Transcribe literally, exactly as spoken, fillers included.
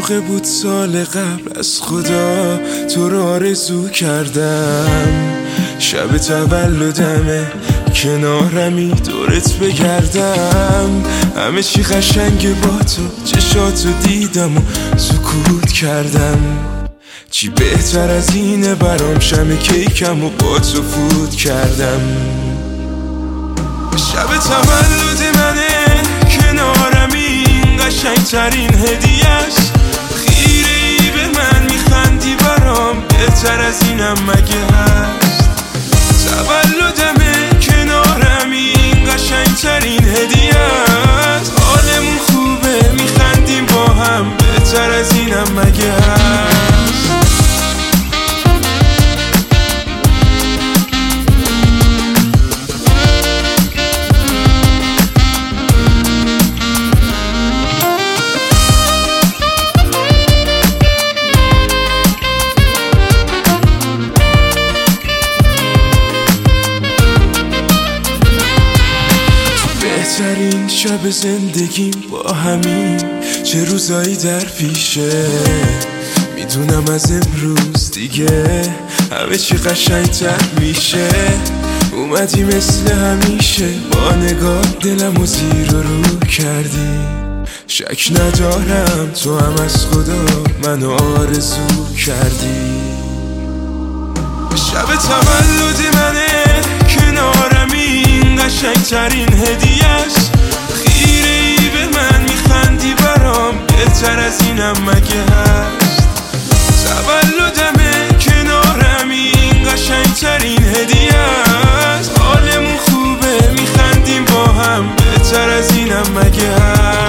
موقع بود سال قبل از خدا تو رو آرزو کردم. شب تولدمه کنارمی دورت بگردم. همه چی قشنگه با تو، چشاتو دیدم و سکوت کردم. چی بهتر از اینه برام، شم کیکم و با تو فوت کردم. شب تولد منه کنارمی، قشنگترین هدیه‌اش. خیره ای به من میخندی برام، بهتر از اینم مگه هست؟ تولدمه کنارمی، قشنگترین هدیه‌اش. حالمون خوبه میخندیم با هم، بهتر از اینم مگه هست؟ بهترین شب زندگیم با همین، چه روزایی در پیشه. میدونم از امروز دیگه همه چی قشنگتر میشه. اومدی مثل همیشه، با نگاه دلمو زیر و رو کردی. شک ندارم تو هم از خدا منو آرزو کردی. شب تولد منه کنارمی، قشنگترین هدیه‌اش. خیره ای به من میخندی برام، بهتر از اینم مگه هست؟ تولدمه کنارمی، قشنگترین هدیه‌اش. حالمون خوبه میخندیم با هم، بهتر از اینم مگه هست؟